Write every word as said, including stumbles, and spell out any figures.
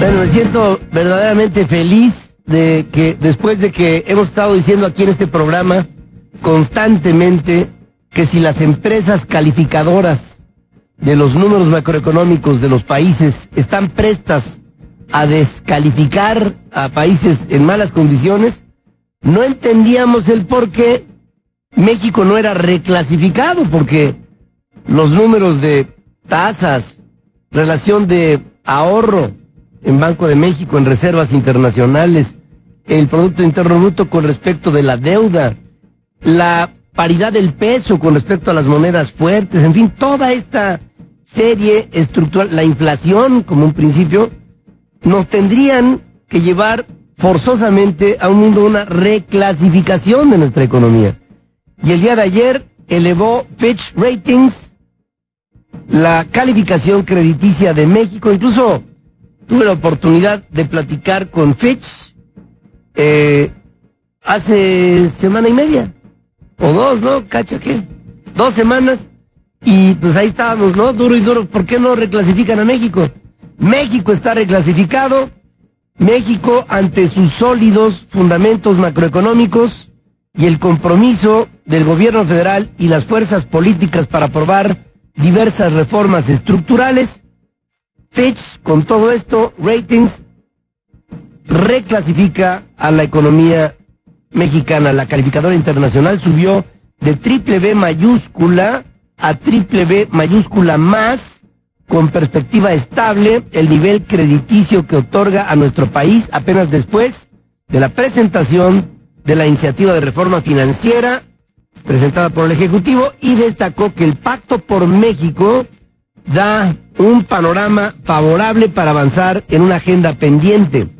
Bueno, me siento verdaderamente feliz de que después de que hemos estado diciendo aquí en este programa constantemente que si las empresas calificadoras de los números macroeconómicos de los países están prestas a descalificar a países en malas condiciones, no entendíamos el por qué México no era reclasificado, porque los números de tasas, relación de ahorro en Banco de México, en reservas internacionales, el Producto Interno Bruto con respecto de la deuda, la paridad del peso con respecto a las monedas fuertes, en fin, toda esta serie estructural, la inflación como un principio, nos tendrían que llevar forzosamente a un mundo de una reclasificación de nuestra economía. Y el día de ayer elevó Fitch Ratings la calificación crediticia de México. Incluso tuve la oportunidad de platicar con Fitch eh, hace semana y media, o dos, ¿no? ¿Cacha qué? Dos semanas, y pues ahí estábamos, ¿no? Duro y duro, ¿por qué no reclasifican a México? México está reclasificado. México, ante sus sólidos fundamentos macroeconómicos y el compromiso del gobierno federal y las fuerzas políticas para aprobar diversas reformas estructurales, Fitch, con todo esto, Ratings, reclasifica a la economía mexicana. La calificadora internacional subió de triple B mayúscula a triple B mayúscula más, con perspectiva estable, el nivel crediticio que otorga a nuestro país apenas después de la presentación de la iniciativa de reforma financiera presentada por el Ejecutivo, y destacó que el Pacto por México da un panorama favorable para avanzar en una agenda pendiente.